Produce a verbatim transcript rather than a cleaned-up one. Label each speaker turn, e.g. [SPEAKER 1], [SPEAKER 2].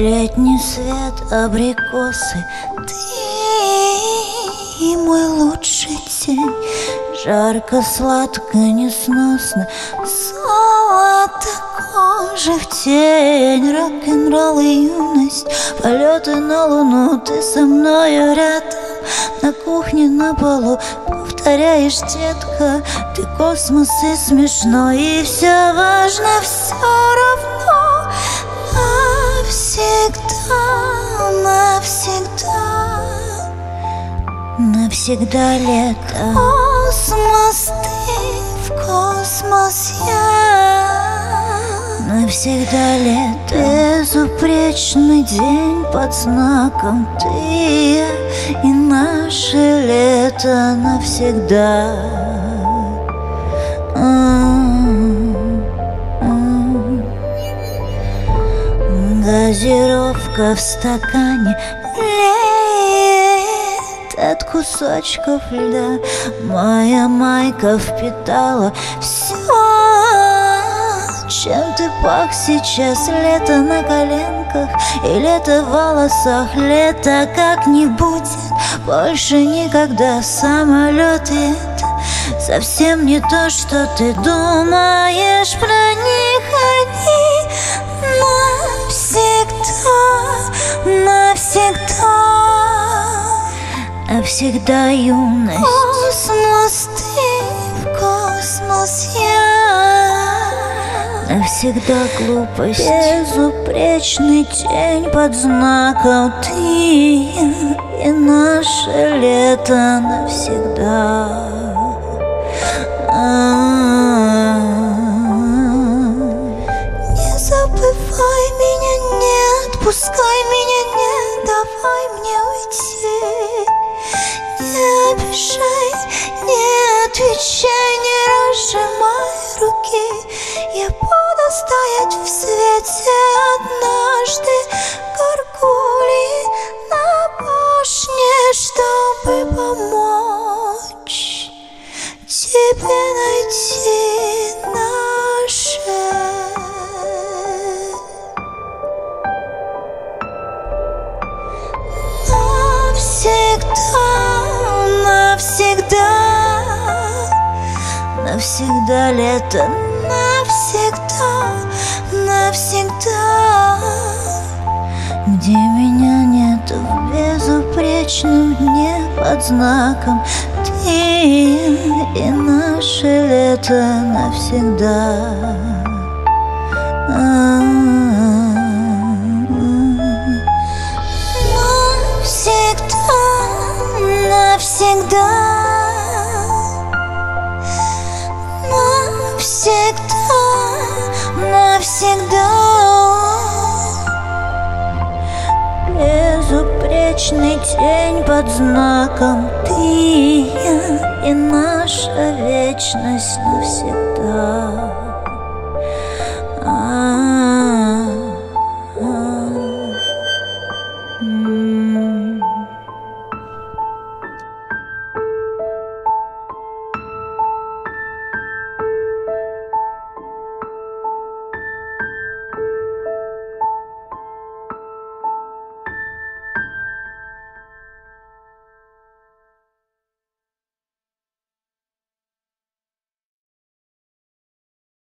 [SPEAKER 1] Летний свет, абрикосы, ты мой лучший тень. Жарко, сладко, несносно, золото кожи в тень. Рок-н-ролл и юность, полеты на луну. Ты со мною рядом, на кухне, на полу. Повторяешь, детка, ты космос и смешно. И все важно, все равно. Навсегда, навсегда, навсегда лето. Космос ты, в космос я. Навсегда лето. Безупречный день под знаком ты и я. И наше лето навсегда. Газировка в стакане леет от кусочков льда. Моя майка впитала все, чем ты пах сейчас. Лето на коленках и лето в волосах. Лето как не будет больше никогда. Самолеты — это совсем не то, что ты думаешь про них. Они навсегда, навсегда, навсегда юность. Космос ты, в космос я. Навсегда глупость. Безупречный день под знаком ты и наше лето навсегда. Не забывай меня, не отпускай меня, не давай мне уйти. Не обижай, не отвечай, не разжимай руки. Я буду стоять в свете однажды, горгульи на башне, чтобы помочь тебе найти наше. Навсегда, навсегда, навсегда лето. Навсегда, навсегда. Где меня нет в безупречном дне под знаком ты и наше лето навсегда. Навсегда, навсегда, навсегда, навсегда. Безупречный день под знаком ты и я. И наша вечность навсегда.